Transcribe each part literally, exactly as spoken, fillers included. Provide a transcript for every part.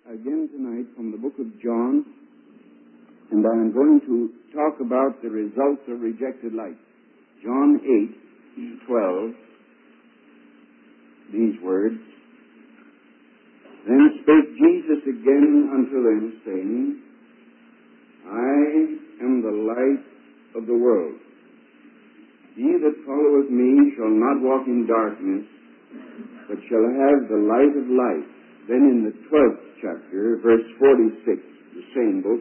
again tonight from the book of John, and I am going to talk about the results of rejected light. John eight, twelve, these words. Then spake Jesus again unto them, saying, I am the light of the world. He that followeth me shall not walk in darkness, but shall have the light of life. Then in the twelfth chapter, verse forty-six, the same book,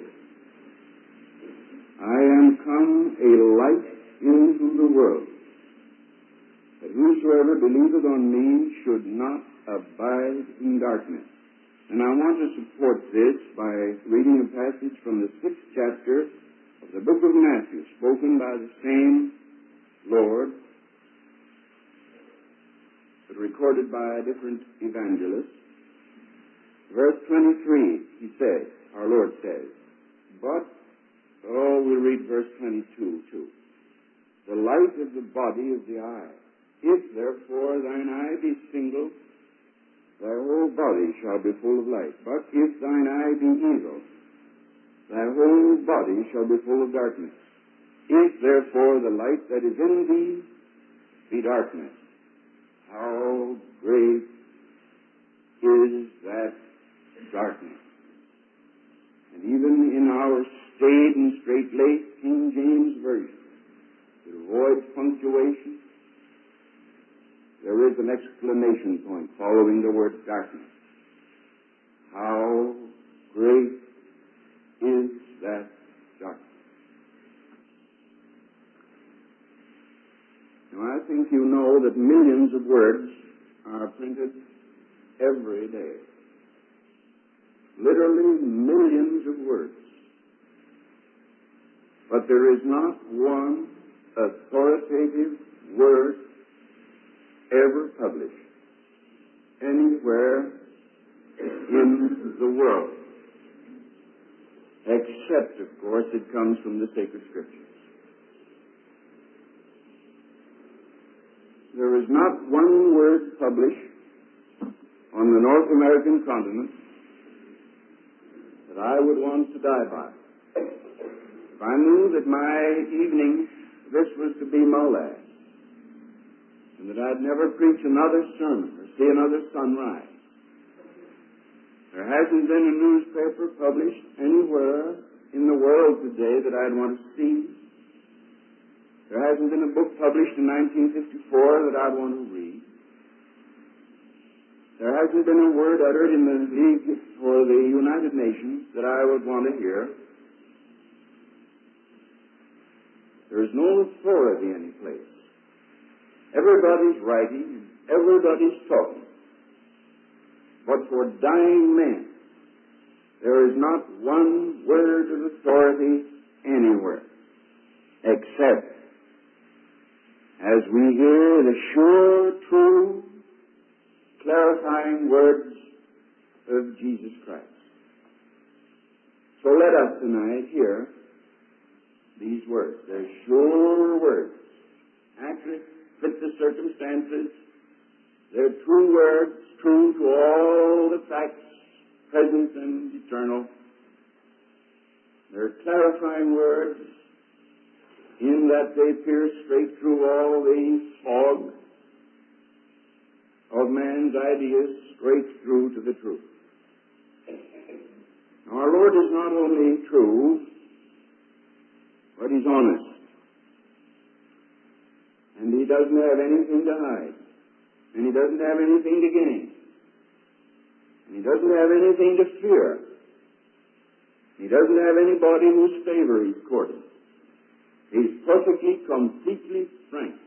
I am come a light into the world, that whosoever believeth on me should not abide in darkness. And I want to support this by reading a passage from the sixth chapter of the book of Matthew, spoken by the same Lord, but recorded by a different evangelist. Verse twenty-three, he says, our Lord says, but, oh, we'll read verse twenty-two too. The light of the body is the eye. If therefore thine eye be single, thy whole body shall be full of light. But if thine eye be evil, thy whole body shall be full of darkness. If therefore the light that is in thee be darkness, how great is that darkness. And even in our staid and straight-laced King James Version, it avoids punctuation. There is an exclamation point following the word darkness. How great is that darkness. Now, I think you know that millions of words are printed every day. Literally millions of words. But there is not one authoritative word ever published anywhere in the world, except, of course, it comes from the sacred scriptures. There is not one word published on the North American continent that I would want to die by. If I knew that my evening, this was to be my last, and that I'd never preach another sermon or see another sunrise. There hasn't been a newspaper published anywhere in the world today that I'd want to see. There hasn't been a book published in nineteen fifty-four that I'd want to read. There hasn't been a word uttered in the League for the United Nations that I would want to hear. There is no authority anyplace. Everybody's writing, everybody's talking. But for dying men, there is not one word of authority anywhere, except as we hear the sure, true, clarifying words of Jesus Christ. So let us tonight hear these words. They're sure words, accurate, fit the circumstances. They're true words, true to all the facts, present and eternal. They're clarifying words in that they pierce straight through all the fog of man's ideas, straight through to the truth. Now, our Lord is not only true, but He's honest. And He doesn't have anything to hide. And He doesn't have anything to gain. And He doesn't have anything to fear. He doesn't have anybody whose favor He's courting. He's perfectly, completely frank.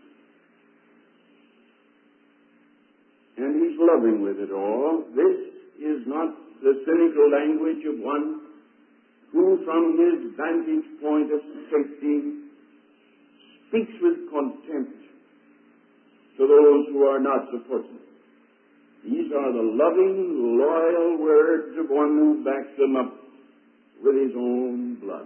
And He's loving with it all. This is not the cynical language of one who, from his vantage point of safety, speaks with contempt to those who are not so fortunate. These are the loving, loyal words of one who backs them up with his own blood.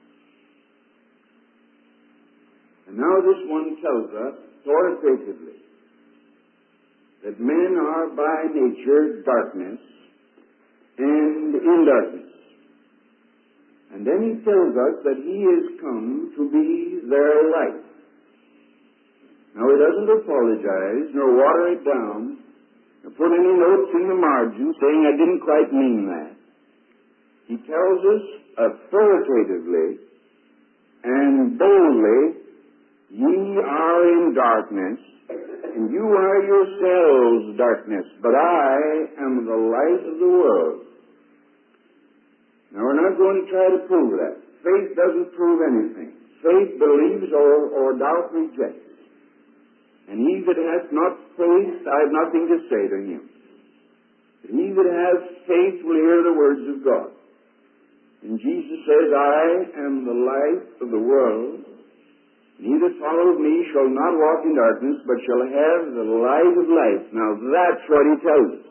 And now this one tells us authoritatively that men are by nature darkness, and in darkness. And then he tells us that he is come to be their light. Now, he doesn't apologize, nor water it down, nor put any notes in the margin saying, I didn't quite mean that. He tells us authoritatively and boldly, ye are in darkness, and you are yourselves darkness, but I am the light of the world. Now, we're not going to try to prove that. Faith doesn't prove anything. Faith believes or, or doubt rejects. And he that hath not faith, I have nothing to say to him. But he that has faith will hear the words of God. And Jesus says, I am the light of the world. And he that followeth me shall not walk in darkness, but shall have the light of life. Now that's what he tells us.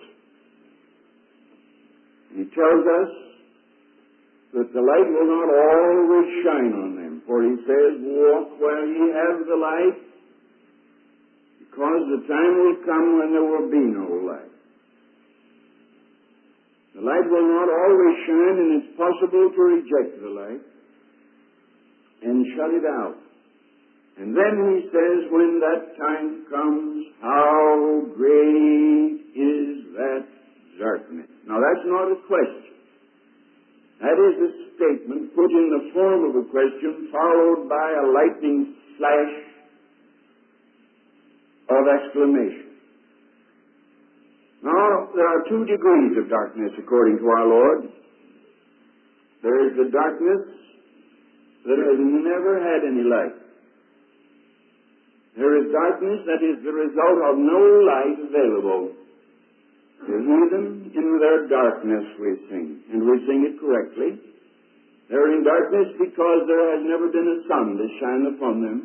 He tells us that the light will not always shine on them. For he says, walk while ye have the light, because the time will come when there will be no light. The light will not always shine, and it's possible to reject the light and shut it out. And then he says, when that time comes, how great is that darkness? Now that's not a question. That is a statement put in the form of a question, followed by a lightning flash of exclamation. Now, there are two degrees of darkness according to our Lord. There is the darkness that has never had any light. There is darkness that is the result of no light available. The heathen in their darkness we sing, and we sing it correctly. They're in darkness because there has never been a sun to shine upon them.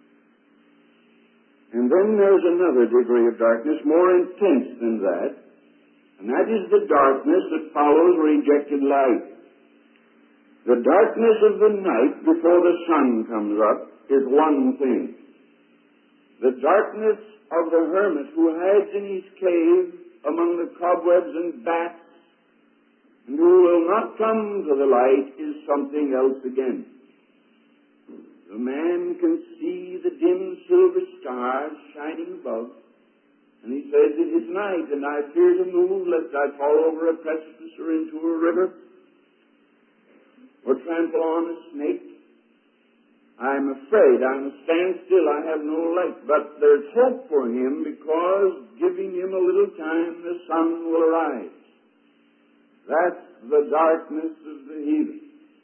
And then there's another degree of darkness, more intense than that, and that is the darkness that follows rejected light. The darkness of the night before the sun comes up is one thing. The darkness of the hermit who hides in his cave among the cobwebs and bats, and who will not come to the light, is something else again. The man can see the dim silver stars shining above, and he says, it is night, and I fear to move, lest I fall over a precipice or into a river, or trample on a snake. I'm afraid I must stand still, I have no light. But there's hope for him, because giving him a little time, the sun will arise. That's the darkness of the heathen.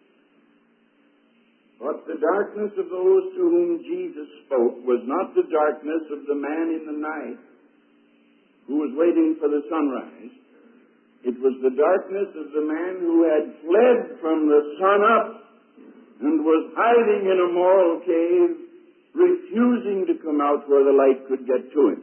But the darkness of those to whom Jesus spoke was not the darkness of the man in the night who was waiting for the sunrise. It was the darkness of the man who had fled from the sun up and was hiding in a moral cave, refusing to come out where the light could get to him.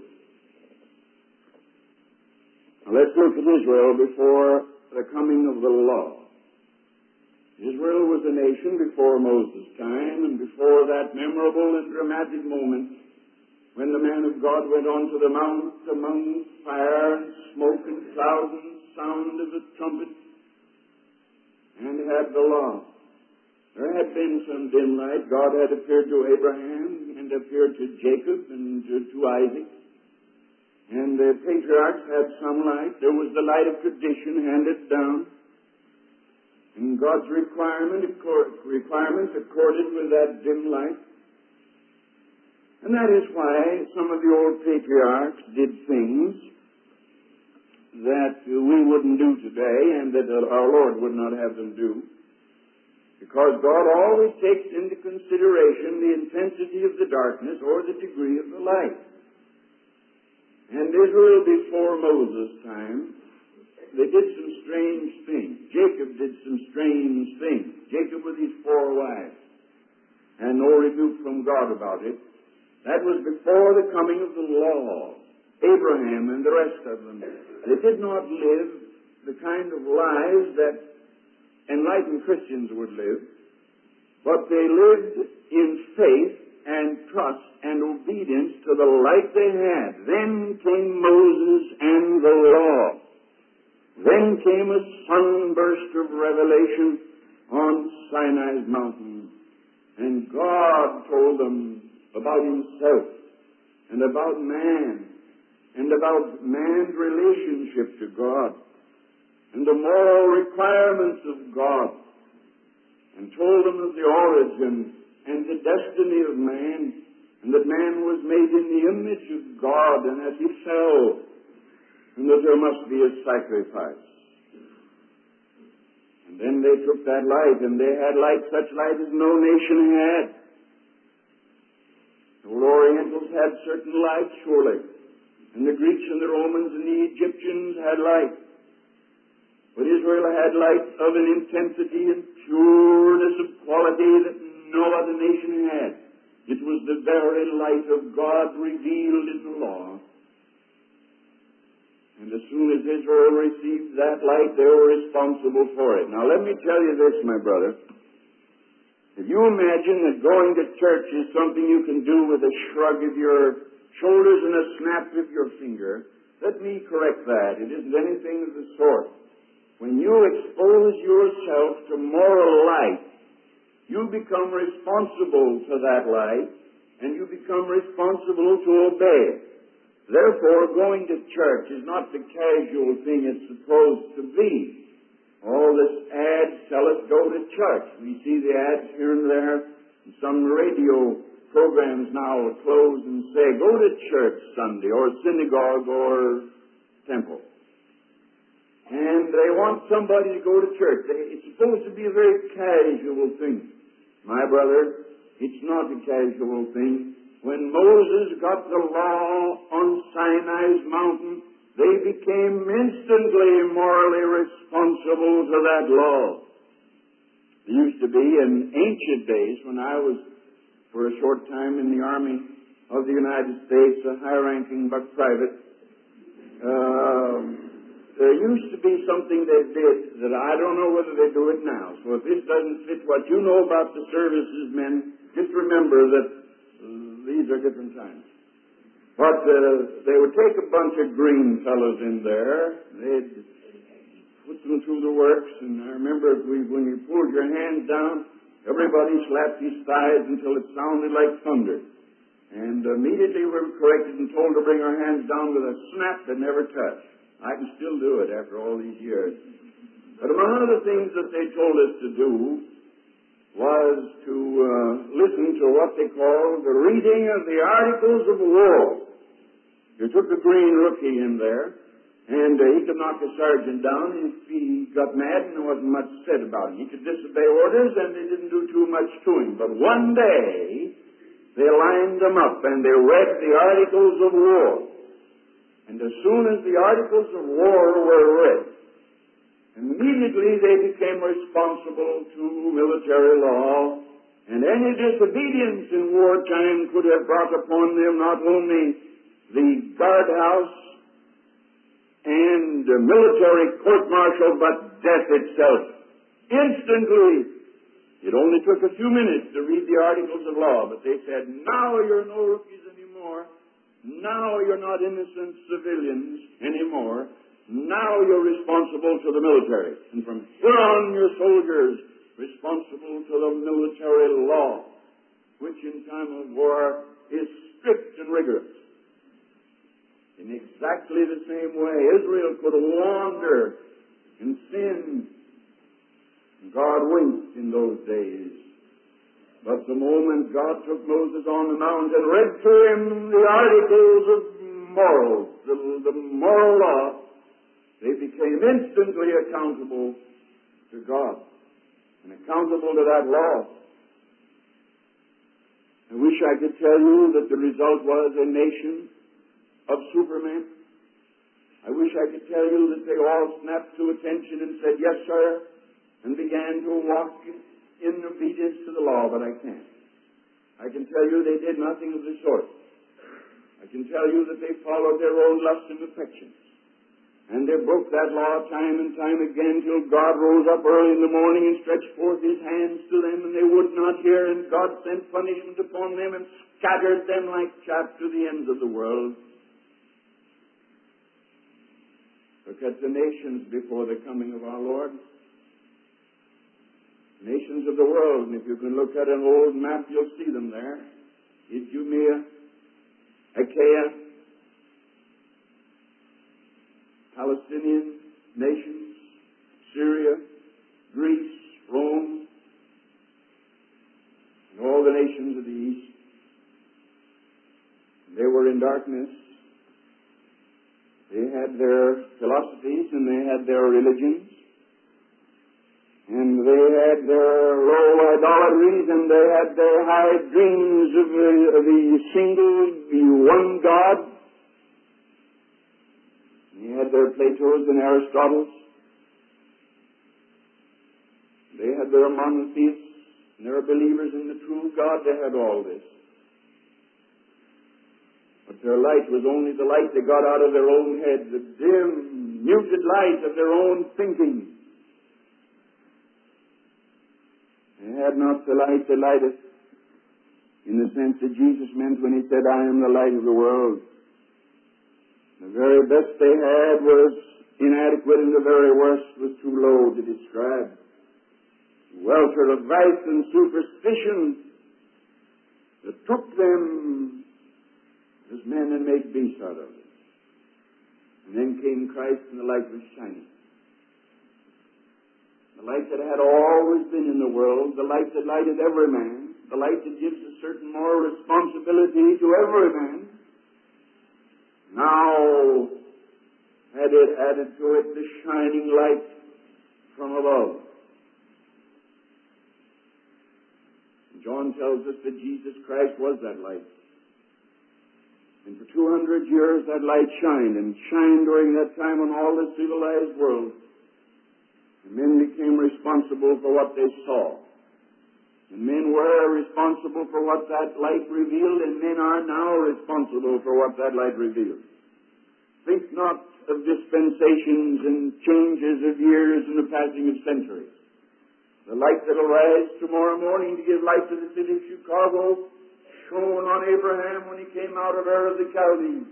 Now let's look at Israel before the coming of the law. Israel was a nation before Moses' time, and before that memorable and dramatic moment when the man of God went on to the mount among fire and smoke and cloud and sound of the trumpet and had the law. There had been some dim light. God had appeared to Abraham and appeared to Jacob and to, to Isaac. And the patriarchs had some light. There was the light of tradition handed down. And God's requirement, requirements accorded with that dim light. And that is why some of the old patriarchs did things that we wouldn't do today and that our Lord would not have them do. Because God always takes into consideration the intensity of the darkness or the degree of the light. And Israel before Moses' time, they did some strange things. Jacob did some strange things. Jacob with his four wives. And no rebuke from God about it. That was before the coming of the law. Abraham and the rest of them. They did not live the kind of lives that enlightened Christians would live. But they lived in faith and trust and obedience to the light they had. Then came Moses and the law. Then came a sunburst of revelation on Sinai's mountain, and God told them about Himself and about man and about man's relationship to God and the moral requirements of God, and told them of the origin and the destiny of man, and that man was made in the image of God, and that he fell, and that there must be a sacrifice. And then they took that light, and they had light, such light as no nation had. The Orientals had certain light, surely, and the Greeks and the Romans and the Egyptians had light. But Israel had light of an intensity and pureness of quality that no other nation had. It was the very light of God revealed in the law. And as soon as Israel received that light, they were responsible for it. Now let me tell you this, my brother. If you imagine that going to church is something you can do with a shrug of your shoulders and a snap of your finger, let me correct that. It isn't anything of the sort. When you expose yourself to moral light, you become responsible to that light, and you become responsible to obey it. Therefore, going to church is not the casual thing it's supposed to be. All this ads tell us go to church. We see the ads here and there. And some radio programs now close and say, go to church Sunday, or synagogue, or temple. And they want somebody to go to church. It's supposed to be a very casual thing. My brother, it's not a casual thing. When Moses got the law on Sinai's mountain, they became instantly morally responsible to that law. There used to be in ancient days, when I was for a short time in the Army of the United States, a high-ranking buck private, uh, there used to be something they did that I don't know whether they do it now. So if this doesn't fit what you know about the services, men, just remember that uh, these are different times. But uh, they would take a bunch of green fellows in there. They'd put them through the works. And I remember we, when you pulled your hands down, everybody slapped his thighs until it sounded like thunder. And immediately we were corrected and told to bring our hands down with a snap that never touched. I can still do it after all these years. But among other things that they told us to do was to uh, listen to what they called the reading of the Articles of War. You took a green rookie in there, and uh, he could knock a sergeant down if he got mad and there wasn't much said about him. He could disobey orders, and they didn't do too much to him. But one day, they lined them up, and they read the Articles of War. And as soon as the Articles of War were read, immediately they became responsible to military law, and any disobedience in wartime could have brought upon them not only the guardhouse and the military court-martial, but death itself. Instantly. It only took a few minutes to read the Articles of Law, but they said, now you're no rookies anymore. Now you're not innocent civilians anymore. Now you're responsible to the military. And from here on, you're soldiers responsible to the military law, which in time of war is strict and rigorous. In exactly the same way, Israel could wander and sin. God winked in those days. But the moment God took Moses on the mount and read to him the Articles of Morals, the, the moral law, they became instantly accountable to God and accountable to that law. I wish I could tell you that the result was a nation of supermen. I wish I could tell you that they all snapped to attention and said, yes, sir, and began to walk in obedience to the law, but I can't. I can tell you they did nothing of the sort. I can tell you that they followed their own lusts and affections. And they broke that law time and time again till God rose up early in the morning and stretched forth his hands to them, and they would not hear, and God sent punishment upon them and scattered them like chaff to the ends of the world. Look at the nations before the coming of our Lord. Nations of the world, and if you can look at an old map, you'll see them there. Idumea, Achaia, Palestinian nations, Syria, Greece, Rome, and all the nations of the East. They were in darkness. They had their philosophies and they had their religions. And they had their low idolatries and they had their high dreams of the, of the single, the one God. They had their Platos and Aristotles. They had their monotheists and their believers in the true God. They had all this. But their light was only the light they got out of their own head, the dim, muted light of their own thinking. They had not the light that lighteth, in the sense that Jesus meant when he said, I am the light of the world. The very best they had was inadequate and the very worst was too low to describe. Welter of vice and superstition that took them as men and made beasts out of them. And then came Christ and the light was shining. The light that had always been in the world, the light that lighted every man, the light that gives a certain moral responsibility to every man, now had it added to it the shining light from above. John tells us that Jesus Christ was that light. And for two hundred years that light shined, and shined during that time on all the civilized world. And men became responsible for what they saw. And men were responsible for what that light revealed, and men are now responsible for what that light revealed. Think not of dispensations and changes of years and the passing of centuries. The light that will rise tomorrow morning to give light to the city of Chicago shone on Abraham when he came out of Ur of the Chaldees.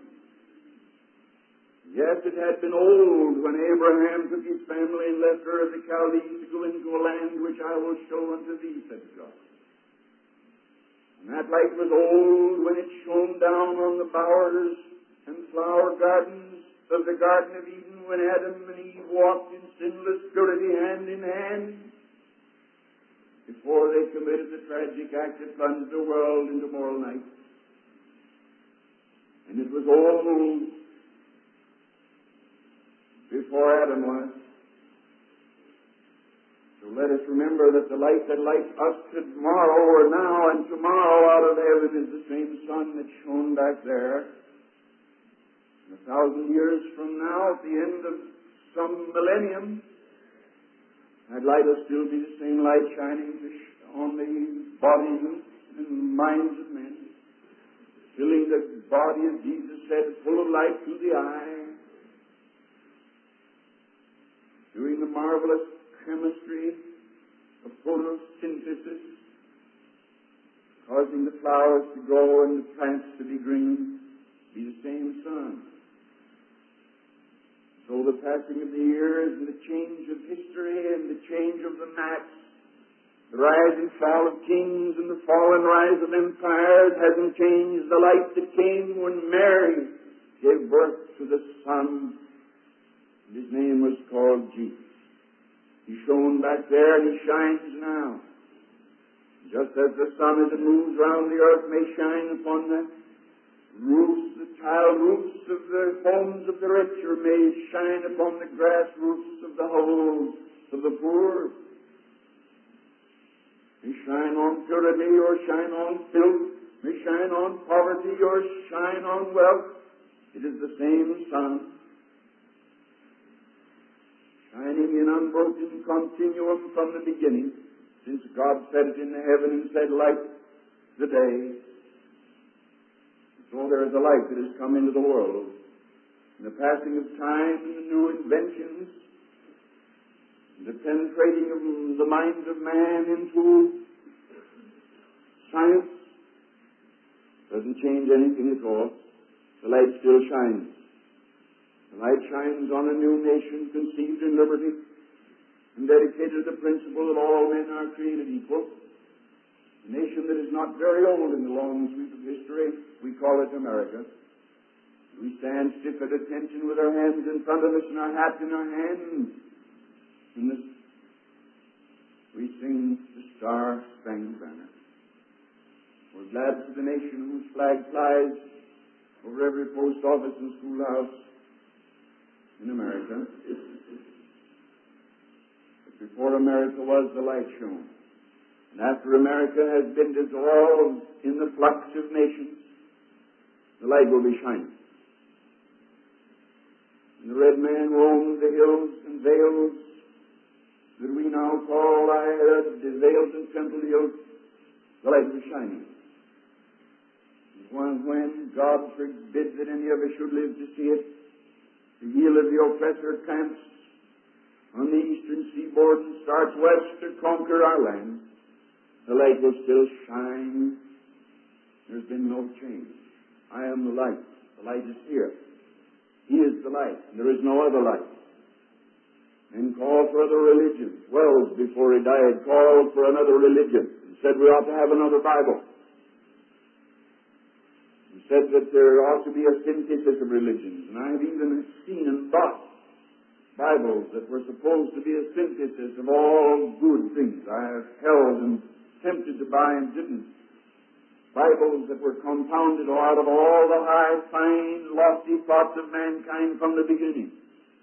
Yes, it had been old when Abraham took his family and left Ur of the Chaldees to go into a land which I will show unto thee, said God. And that light was old when it shone down on the bowers and flower gardens of the Garden of Eden when Adam and Eve walked in sinless purity hand in hand, before they committed the tragic act that plunged the world into moral night. And it was old before Adam was. So let us remember that the light that lights us tomorrow or now and tomorrow out of heaven is the same sun that shone back there. And a thousand years from now, at the end of some millennium, that light will still be the same light shining on the bodies and minds of men, filling the body, as Jesus said, full of light to the eye, doing the marvelous chemistry of photosynthesis, causing the flowers to grow and the plants to be green, be the same sun. So the passing of the years and the change of history and the change of the maps, the rise and fall of kings and the fall and rise of empires hasn't changed the light that came when Mary gave birth to the Son. His name was called Jesus. He shone back there and he shines now. Just as the sun as it moves round the earth may shine upon the roofs, the tile roofs of the homes of the rich, or may shine upon the grass roofs of the homes of the poor. May shine on purity or shine on filth, may shine on poverty or shine on wealth. It is the same sun, shining in unbroken continuum from the beginning, since God set it in the heaven and said, light the day. So there is a light that has come into the world. In the passing of time and the new inventions, the penetrating of the minds of man into science doesn't change anything at all. The light still shines. The light shines on a new nation conceived in liberty and dedicated to the principle that all men are created equal. A nation that is not very old in the long sweep of history. We call it America. We stand stiff at attention with our hands in front of us and our hats in our hands. And this, we sing the Star-Spangled Banner. We're glad for the nation whose flag flies over every post office and schoolhouse in America. But before America was, the light shone. And after America has been dissolved in the flux of nations, the light will be shining. And the red man roamed the hills and vales that we now call uh, the vales and temple hills. The light was shining. And when, when God forbid that any of us should live to see it, the heel of the oppressor camps on the eastern seaboard and starts west to conquer our land, the light will still shine. There's been no change. I am the light. The light is here. He is the light. There is no other light. Men called for other religions. Wells, before he died, called for another religion. He said we ought to have another Bible. He said that there ought to be a synthesis of religions. And I've even seen and bought Bibles that were supposed to be a synthesis of all good things. I have held and tempted to buy and didn't. Bibles that were compounded out of all the high, fine, lofty thoughts of mankind from the beginning.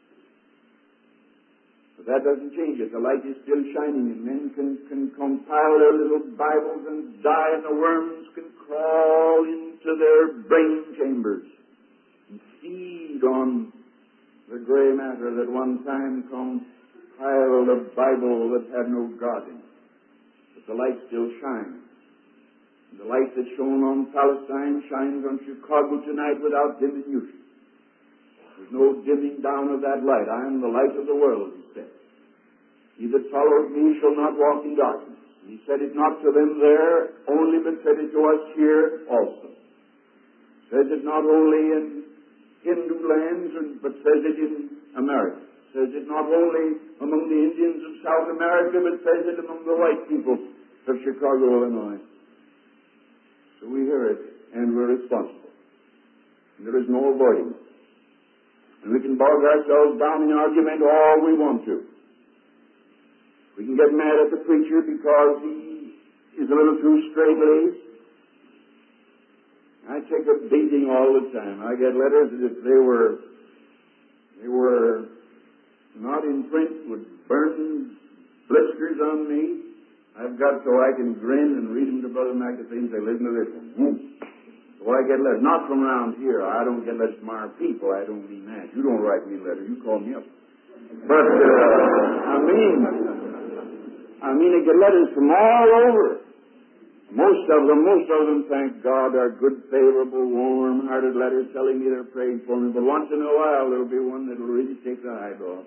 But that doesn't change it. The light is still shining, and men can, can compile their little Bibles and die, and the worms can crawl into their brain chambers and feed on the gray matter that one time compiled a Bible that had no God in it. But the light still shines. The light that shone on Palestine shines on Chicago tonight without diminution. There's no dimming down of that light. I am the light of the world, he said. He that follows me shall not walk in darkness. He said it not to them there only, but said it to us here also. Says it not only in Hindu lands, but says it in America. Says it not only among the Indians of South America, but says it among the white people of Chicago, Illinois. So we hear it, and we're responsible. And there is no avoiding it. And we can bog ourselves down in argument all we want to. We can get mad at the preacher because he is a little too straight-laced. I take a beating all the time. I get letters as if they were, they were not in print, would burn blisters on me. I've got so I can grin and read them to Brother McAfee and say, listen to this one. Hmm. So I get letters, not from around here. I don't get letters from our people. I don't mean that. You don't write me a letter. You call me up. But, uh, I mean, I mean, I get letters from all over. Most of them, most of them, thank God, are good, favorable, warm-hearted letters telling me they're praying for me. But once in a while, there'll be one that'll really take the hide off.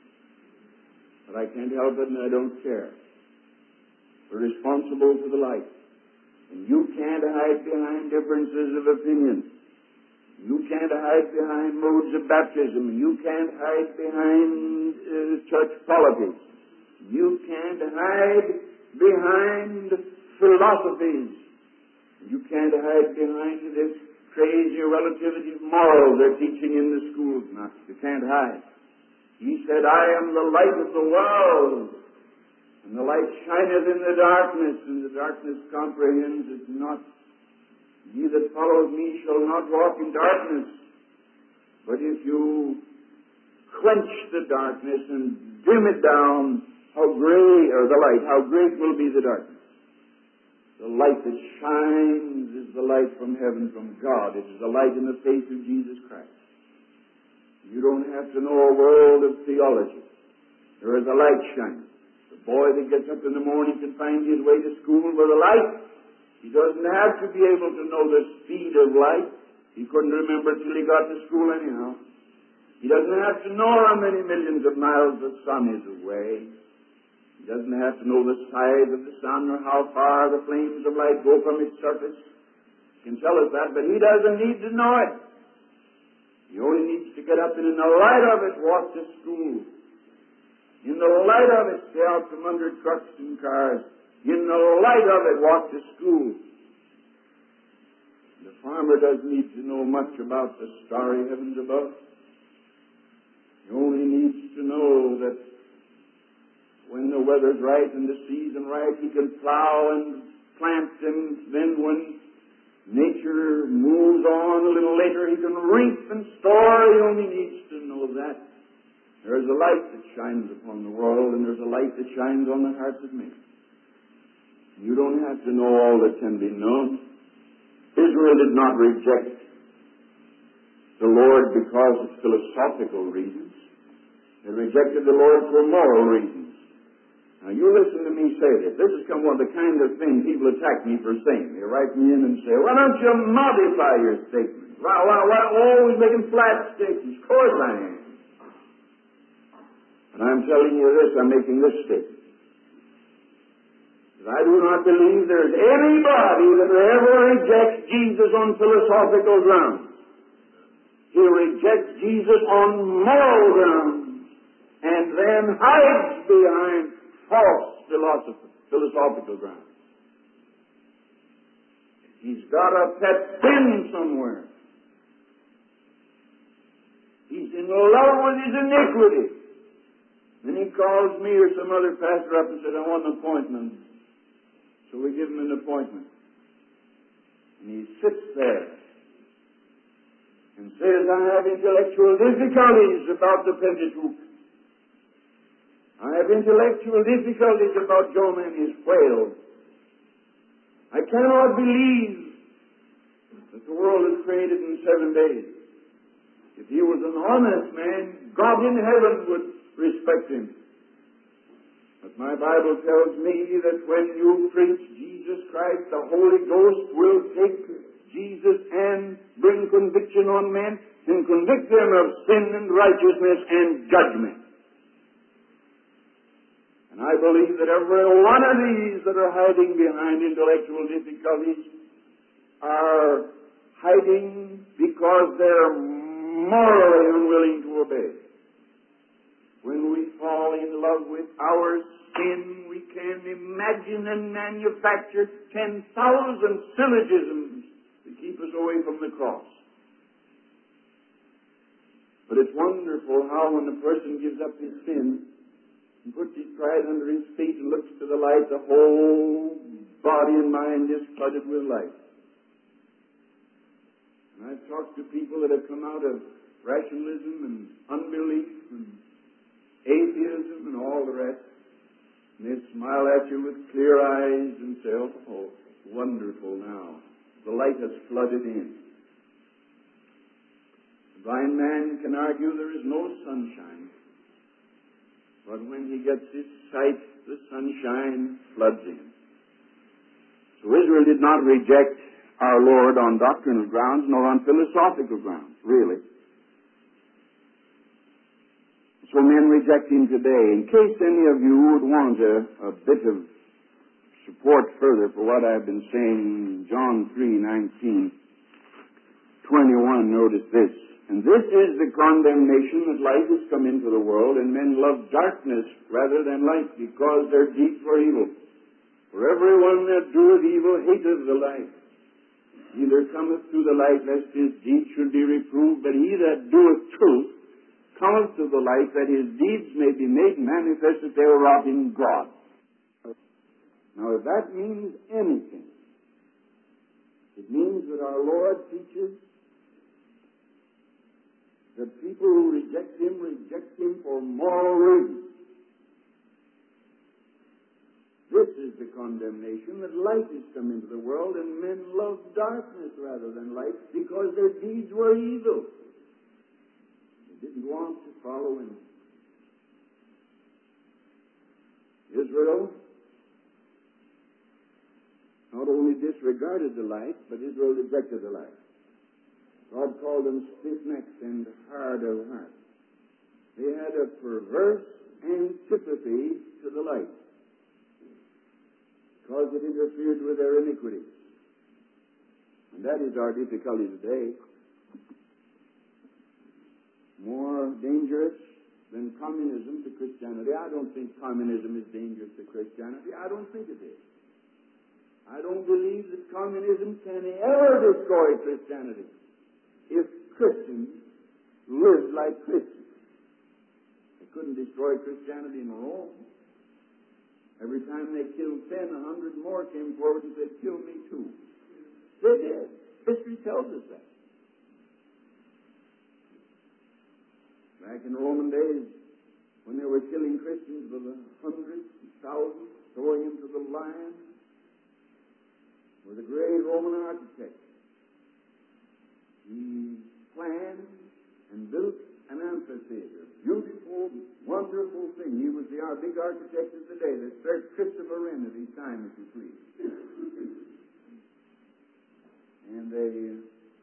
But I can't help it, and I don't care. We're responsible for the light. And you can't hide behind differences of opinion. You can't hide behind modes of baptism. You can't hide behind uh, church politics. You can't hide behind philosophies. You can't hide behind this crazy relativity of morals they're teaching in the schools now. You can't hide. He said, I am the light of the world. And the light shineth in the darkness, and the darkness comprehends it not. He that follows me shall not walk in darkness. But if you quench the darkness and dim it down, how great, or the light, how great will be the darkness. The light that shines is the light from heaven, from God. It is the light in the face of Jesus Christ. You don't have to know a world of theology. There is a light shining. The boy that gets up in the morning can find his way to school with a light. He doesn't have to be able to know the speed of light. He couldn't remember till he got to school anyhow. He doesn't have to know how many millions of miles the sun is away. He doesn't have to know the size of the sun or how far the flames of light go from its surface. He can tell us that, but he doesn't need to know it. He only needs to get up and in the light of it walk to school. In the light of it stay out from under trucks and cars. In the light of it walk to school. The farmer doesn't need to know much about the starry heavens above. He only needs to know that when the weather's right and the season right, he can plow and plant, and then when nature moves on a little later, he can reap and store. He only needs to know that. There's a light that shines upon the world, and there's a light that shines on the hearts of men. You don't have to know all that can be known. Israel did not reject the Lord because of philosophical reasons. They rejected the Lord for moral reasons. Now, you listen to me say this. This has come one of the kind of thing people attack me for saying. They write me in and say, why don't you modify your statement? Why, why, why always making flat statements? Of course I am. And I'm telling you this, I'm making this statement. That I do not believe there's anybody that ever rejects Jesus on philosophical grounds. He rejects Jesus on moral grounds and then hides behind false philosophy, philosophical grounds. He's got a pet sin somewhere. He's in love with his iniquity. Then he calls me or some other pastor up and says, I want an appointment. So we give him an appointment. And he sits there and says, I have intellectual difficulties about the Pentateuch. I have intellectual difficulties about Jonah and his whale. I cannot believe that the world is created in seven days. If he was an honest man, God in heaven would respect him. But my Bible tells me that when you preach Jesus Christ, the Holy Ghost will take Jesus and bring conviction on men and convict them of sin and righteousness and judgment. And I believe that every one of these that are hiding behind intellectual difficulties are hiding because they're morally unwilling to obey. When we fall in love with our sin, we can imagine and manufacture ten thousand syllogisms to keep us away from the cross. But it's wonderful how when a person gives up his sin and puts his pride under his feet and looks to the light, the whole body and mind is flooded with light. And I've talked to people that have come out of rationalism and unbelief and atheism and all the rest. And they smile at you with clear eyes and say, oh, oh, wonderful now. The light has flooded in. The blind man can argue there is no sunshine. But when he gets his sight, the sunshine floods in. So Israel did not reject our Lord on doctrinal grounds nor on philosophical grounds, really. So men reject him today. In case any of you would want a, a bit of support further for what I've been saying, John three nineteen, twenty-one, notice this. And this is the condemnation that light has come into the world, and men love darkness rather than light, because their deeds were evil. For everyone that doeth evil hateth the light. Neither cometh to the light, lest his deeds should be reproved, but he that doeth truth cometh to the light, that his deeds may be made manifest that they are wrought in God. Now, if that means anything, it means that our Lord teaches that people who reject him, reject him for moral reasons. This is the condemnation, that light has come into the world, and men love darkness rather than light, because their deeds were evil. They didn't want to follow him. Israel not only disregarded the light, but Israel rejected the light. God called them stiff-necked and hard of heart. They had a perverse antipathy to the light because it interfered with their iniquities. And that is our difficulty today. more dangerous than communism to Christianity. I don't think communism is dangerous to Christianity. I don't think it is. I don't believe that communism can ever destroy Christianity if Christians lived like Christians. They couldn't destroy Christianity in Rome. Every time they killed ten, a hundred more came forward and said, kill me too. They did. History tells us that. Back in Roman days, when they were killing Christians by the hundreds and thousands, throwing them to the lions, was a great Roman architect. He planned and built an amphitheater. Beautiful, wonderful thing. He was the our big architect of the day, the Sir Christopher Wren of his time, if you please. And the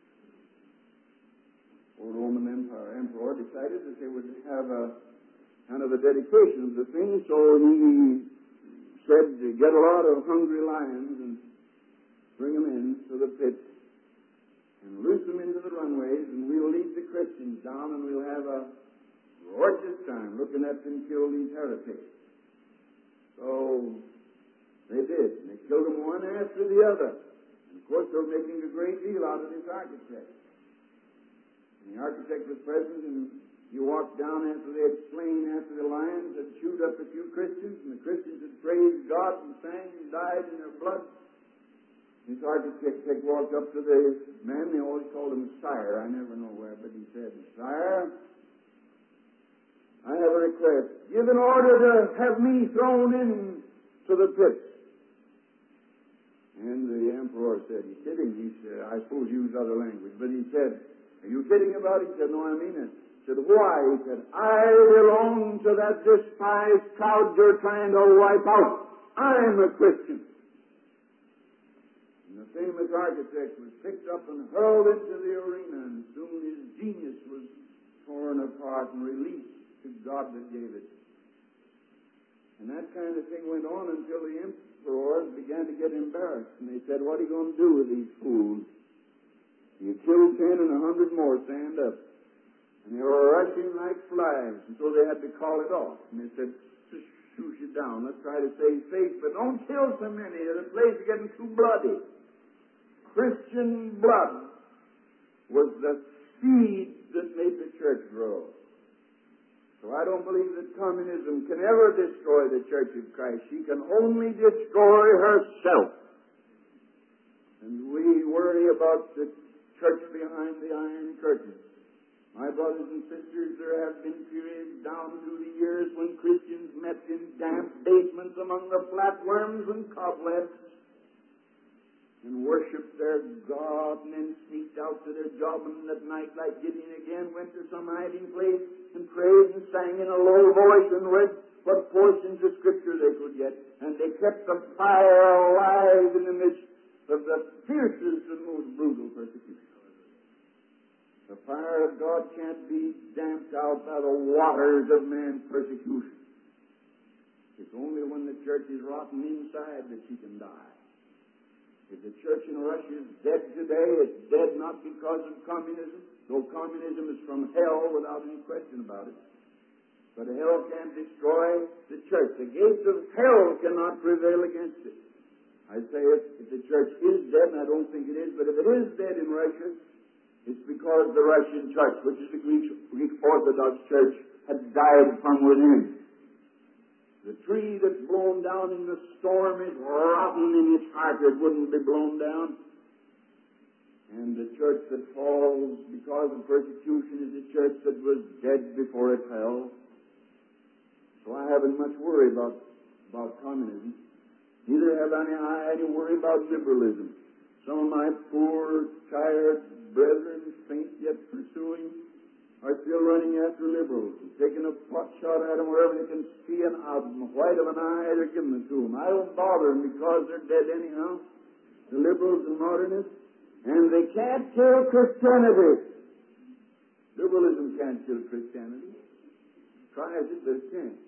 old Roman Empire, emperor decided that they would have a kind of a dedication of the thing, so he said, get a lot of hungry lions and bring them in to the pit and loose them into the runways, and we'll lead the Christians down, and we'll have a gorgeous time looking at them kill these heretics. So they did. And they killed them one after the other. And of course, they were making a great deal out of this architect. And the architect was present, and he walked down after they had slain after the lions, had chewed up a few Christians, and the Christians had praised God and sang and died in their blood. This architect walked up to the man. They always called him Sire. I never know where, but he said, Sire, I have a request. Give an order to have me thrown in to the pit. And the emperor said, you kidding? He said, I suppose he used other language, but he said, are you kidding about it? He said, no, I mean it. He said, why? He said, I belong to that despised crowd you're trying to wipe out. I'm a Christian. And the famous architect was picked up and hurled into the arena, and soon his genius was torn apart and released to God that gave it. And that kind of thing went on until the emperors began to get embarrassed, and they said, what are you going to do with these fools? You killed ten and a hundred more, stand up. And they were rushing like flies, and so they had to call it off. And they said, just shoot you down. Let's try to save face, but don't kill so many. The place is getting too bloody. Christian blood was the seed that made the church grow. So I don't believe that communism can ever destroy the Church of Christ. She can only destroy herself. And we worry about the church behind the Iron Curtain. My brothers and sisters, there have been periods down through the years when Christians met in damp basements among the flatworms and cobwebs and worshipped their God, and then sneaked out to their job, and at night, like Gideon again, went to some hiding place and prayed and sang in a low voice and read what portions of Scripture they could get. And they kept the fire alive in the midst of the fiercest and most brutal persecution. The fire of God can't be damped out by the waters of man's persecution. It's only when the church is rotten inside that she can die. If the church in Russia is dead today, it's dead not because of communism, though communism is from hell without any question about it. But hell can't destroy the church. The gates of hell cannot prevail against it. I say if, if the church is dead, and I don't think it is, but if it is dead in Russia, it's because the Russian church, which is the Greek, Greek Orthodox Church, had died from within. The tree that's blown down in the storm is rotten in its heart. It wouldn't be blown down. And the church that falls because of persecution is the church that was dead before it fell. So I haven't much worry about, about communism. Neither have any, I any worry about liberalism. Some of my poor, tired brethren, faint yet pursuing, are still running after liberals and taking a pot shot at them wherever they can see an out in the white of an eye. They're giving it to them. I don't bother them because they're dead anyhow, the liberals and modernists, and they can't kill Christianity. Liberalism can't kill Christianity. Tries it, but it can't.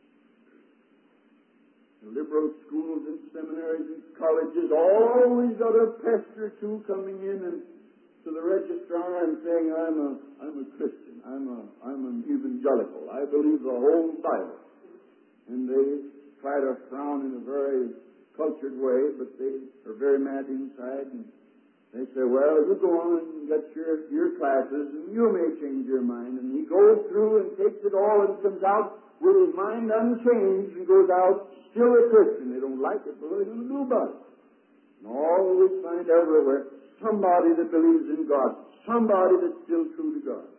The liberal schools and seminaries and colleges always got a pest or two coming in and to the registrar and saying, I'm a, I'm a Christian, I'm a, I'm an evangelical, I believe the whole Bible. And they try to frown in a very cultured way, but they are very mad inside, and they say, well, you go on and get your, your classes, and you may change your mind. And he goes through and takes it all and comes out with his mind unchanged and goes out still a Christian. They don't like it, but what are they going to do about it? And always find everywhere somebody that believes in God, somebody that's still true to God.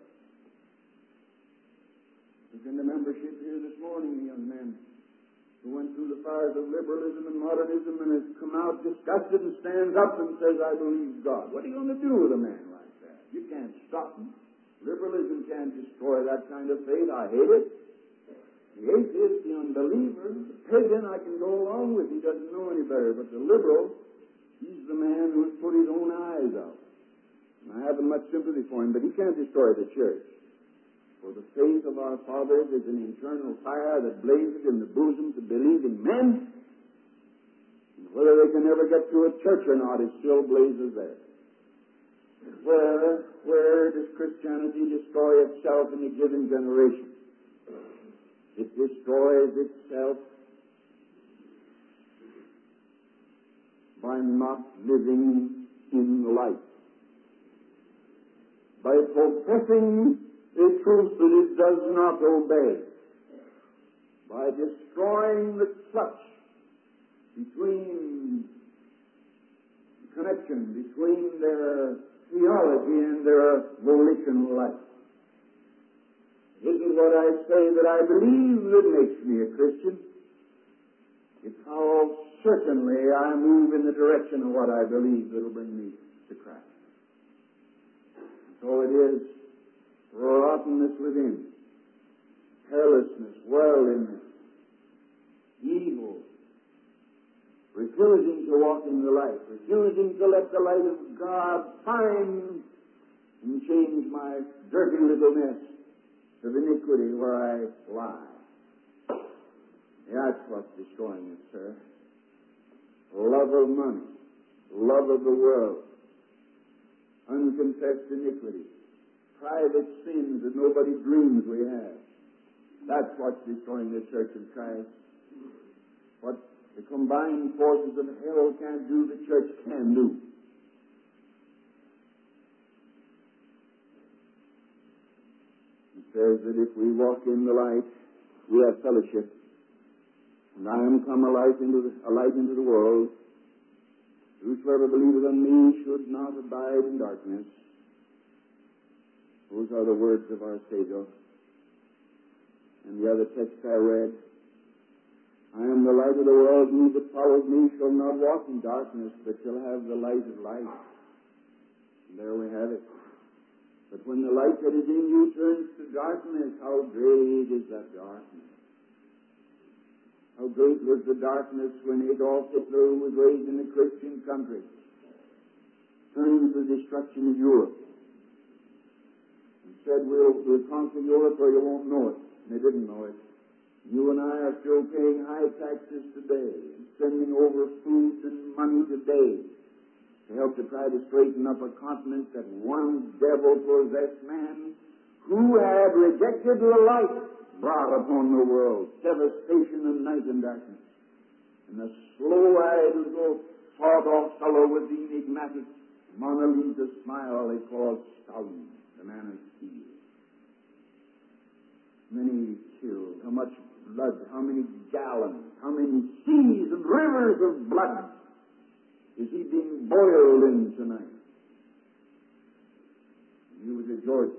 I was in the membership here this morning, a young man who went through the fires of liberalism and modernism and has come out disgusted and stands up and says, I believe God. What are you going to do with a man like that? You can't stop him. Liberalism can't destroy that kind of faith. I hate it. The atheist, the unbeliever, the pagan, I can go along with. He doesn't know any better. But the liberal, he's the man who's put his own eyes out. And I haven't much sympathy for him, but he can't destroy the church. For the faith of our fathers is an internal fire that blazes in the bosoms of believing men. And whether they can ever get to a church or not, it still blazes there. Where, where does Christianity destroy itself in a given generation? It destroys itself by not living in light. By professing a truth that it does not obey, by destroying the clutch between the connection between their theology and their volitional life. It isn't what I say that I believe that makes me a Christian. It's how certainly I move in the direction of what I believe that will bring me to Christ. So it is rottenness within, carelessness, worldliness, evil, refusing to walk in the light, refusing to let the light of God find and change my dirty little nest of iniquity where I lie. That's what's destroying it, sir. Love of money, love of the world, unconfessed iniquity, private sins that nobody dreams we have. That's what's destroying the Church of Christ. What the combined forces of hell can't do, the Church can do. He says that if we walk in the light, we have fellowship. And I am come a light into the, a light into the world. Whosoever believeth on me should not abide in darkness. Those are the words of our Savior. And the other text I read, I am the light of the world. He that follows me shall not walk in darkness, but shall have the light of life. And there we have it. But when the light that is in you turns to darkness, how great is that darkness? How great was the darkness when Adolf Hitler, who was raised in a Christian country, turned to the destruction of Europe. Said, we'll, we'll conquer Europe or you won't know it. And they didn't know it. You and I are still paying high taxes today and sending over food and money today to help to try to straighten up a continent that one devil-possessed man who had rejected the light brought upon the world. Devastation and night and darkness. And the slow-eyed little sawed-off fellow with the enigmatic Mona Lisa smile they called Stalin, the man of steel. Many killed. How much blood, how many gallons, how many seas and rivers of blood is he being boiled in tonight? He was at Georgia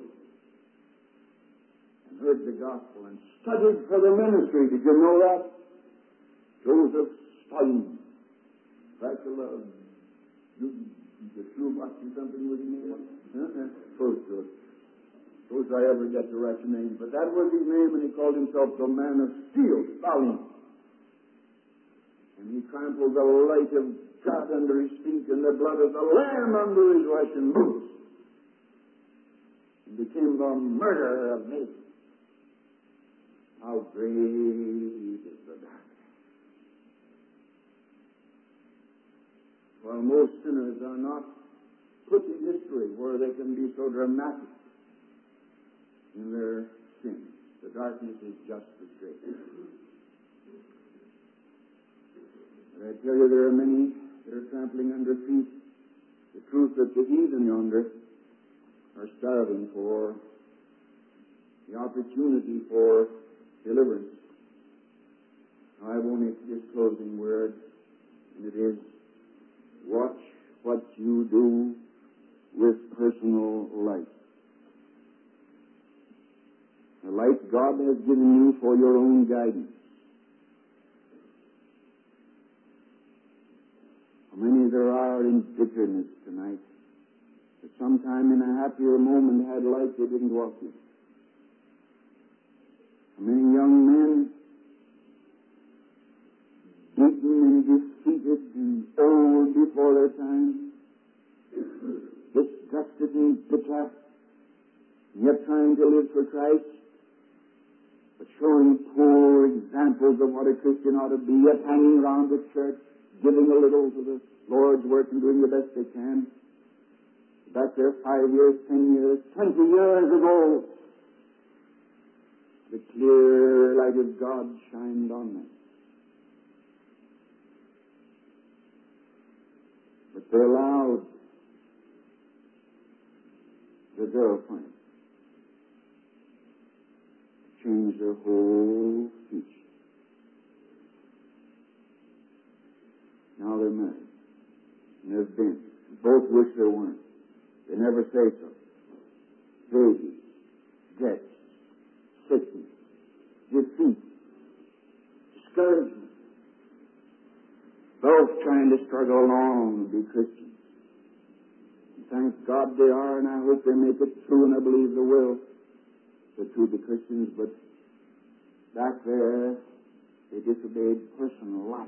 and heard the gospel and studied for the ministry. Did you know that? Joseph Stalin. Dracula, the true watching something with his name on it? Huh? First good. Suppose I ever get the right name. But that was his name, and he called himself the man of steel, Stalin. And he trampled the light of God under his feet and the blood of the Lamb under his Russian boots. And became the murderer of nations. How great is the darkness. Well, most sinners are not put in history where they can be so dramatic in their sin. The darkness is just as great. But I tell you, there are many that are trampling under feet the truth that the heathen yonder are starving for, the opportunity for deliverance. Now, I have only this closing word, and it is, watch what you do with personal light. The light God has given you for your own guidance. How many there are in bitterness tonight that sometime in a happier moment had light they didn't walk in? How many young men beaten and defeated and old before their time, disgusted and bitter, yet trying to live for Christ, but showing poor examples of what a Christian ought to be, yet hanging around the church, giving a little to the Lord's work and doing the best they can. Back there five years, ten years, twenty years ago, the clear light of God shined on them. But they allowed the girlfriend to change their whole future. Now they're married. And they've been. Both wish they weren't. They never say so. Babies, debts, sickness, defeat, discouragement. Both trying to struggle along and be Christians. And thank God they are, and I hope they make it through, and I believe they will. The two be Christians, but back there, they disobeyed personal life.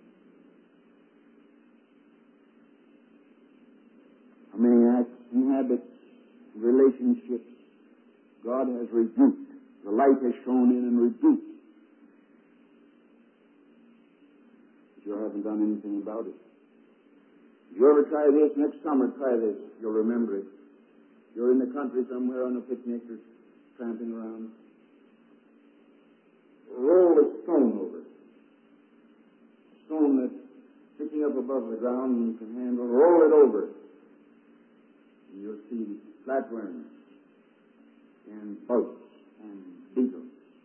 How many acts and habits, relationships, God has rebuked. The light has shone in and rebuked. But you haven't done anything about it. If you ever try this next summer, try this. You'll remember it. You're in the country somewhere on a picnic or tramping around. Roll a stone over it. A stone that's sticking up above the ground and you can handle. Roll it over it. And you'll see flatworms and bugs and beetles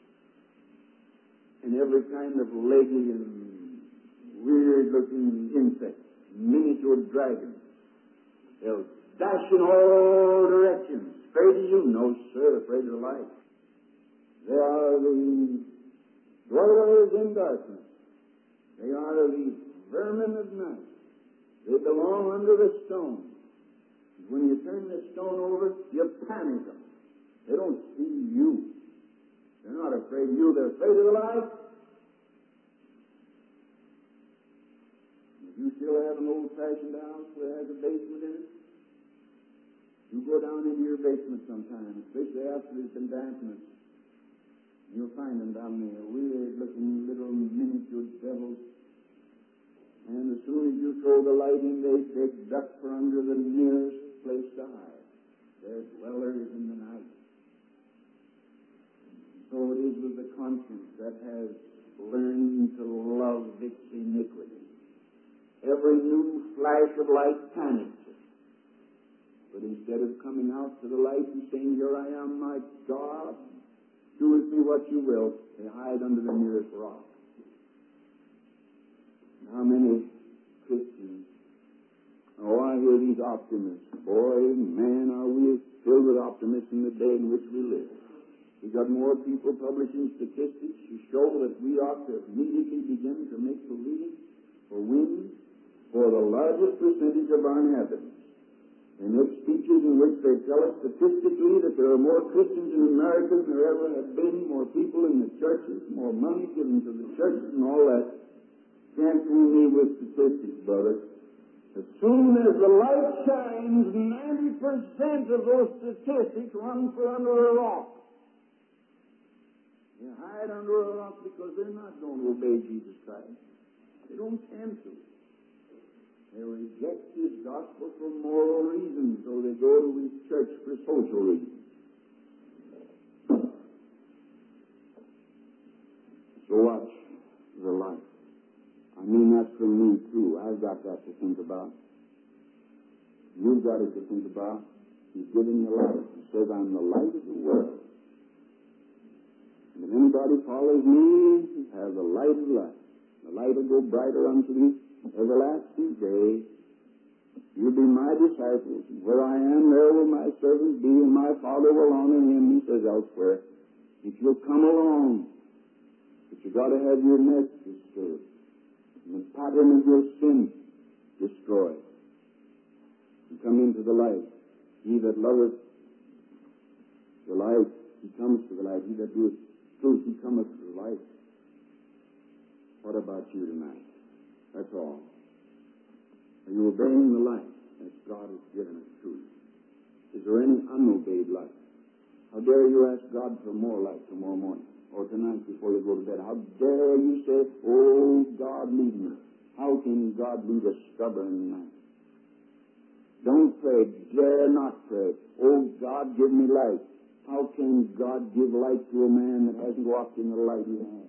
and every kind of leggy and weird-looking insect, miniature dragons. They'll dash in all directions. Afraid of you? No, sir. Afraid of the light. They are the dwellers in darkness. They are the vermin of night. They belong under the stone. When you turn the stone over, you panic them. They don't see you. They're not afraid of you. They're afraid of the light. If you still have an old-fashioned house that has a basement in it, you go down into your basement sometime, especially after there's been dampness. You'll find them down there, weird-looking little miniature devils. And as soon as you throw the light in, they, they duck for under the nearest place to hide. They're dwellers in the night. So it is with the conscience that has learned to love its iniquity. Every new flash of light panics it. But instead of coming out to the light and saying, "Here I am, my God, do with me what you will," they hide under the nearest rock. How many Christians? Oh, I hear these optimists. Boy, man, are we filled with optimists in the day in which we live. We've got more people publishing statistics to show that we ought to immediately begin to make provision for women for the largest percentage of our inhabitants. They make speeches in which they tell us statistically that there are more Christians in America than there ever have been, more people in the churches, more money given to the churches and all that. Can't fool me with statistics, brother. As soon as the light shines, ninety percent of those statistics run for under a rock. They hide under a rock because they're not going to obey Jesus Christ. They don't tend to. They reject His God. gospel for moral reasons, so they go to his church for social reasons. So watch the life. I mean that for me too. I've got that to think about. You've got it to think about. He's giving you life. He says, I'm the light of the world. And if anybody follows me, he has the light of life. The light will go brighter unto the everlasting day. You'll be my disciples. Where I am, there will my servant be, and my Father will honor him, he says elsewhere. If you'll come along, but you've got to have your neck disturbed, and the pattern of your sin destroyed. You come into the light. He that loveth the light, he comes to the light. He that doeth truth, he cometh to the light. What about you tonight? That's all. Are you obeying the light that God has given us truth? Is there any unobeyed light? How dare you ask God for more light tomorrow morning or tonight before you go to bed? How dare you say, oh, God, lead me? How can God lead a stubborn man? Don't pray. Dare not pray. Oh, God, give me light. How can God give light to a man that hasn't walked in the light he has?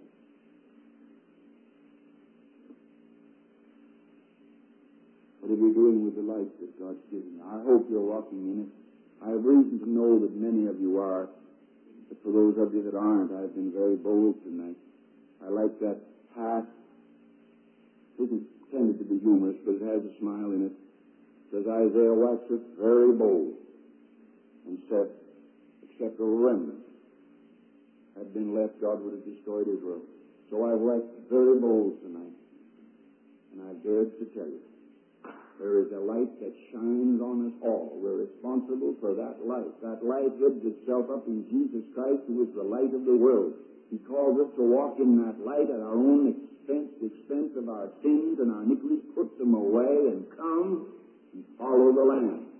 What are you doing with the light that God's given you? I hope you're walking in it. I have reason to know that many of you are. But for those of you that aren't, I've been very bold tonight. I like that hat. It isn't intended to be humorous, but it has a smile in it. Says Isaiah waxeth very bold, and said, except a remnant had been left, God would have destroyed Israel. So I've waxed very bold tonight, and I've dared to tell you, there is a light that shines on us all. We're responsible for that light. That light hids itself up in Jesus Christ, who is the light of the world. He calls us to walk in that light at our own expense, the expense of our sins and our iniquities, put them away and come and follow the Lamb.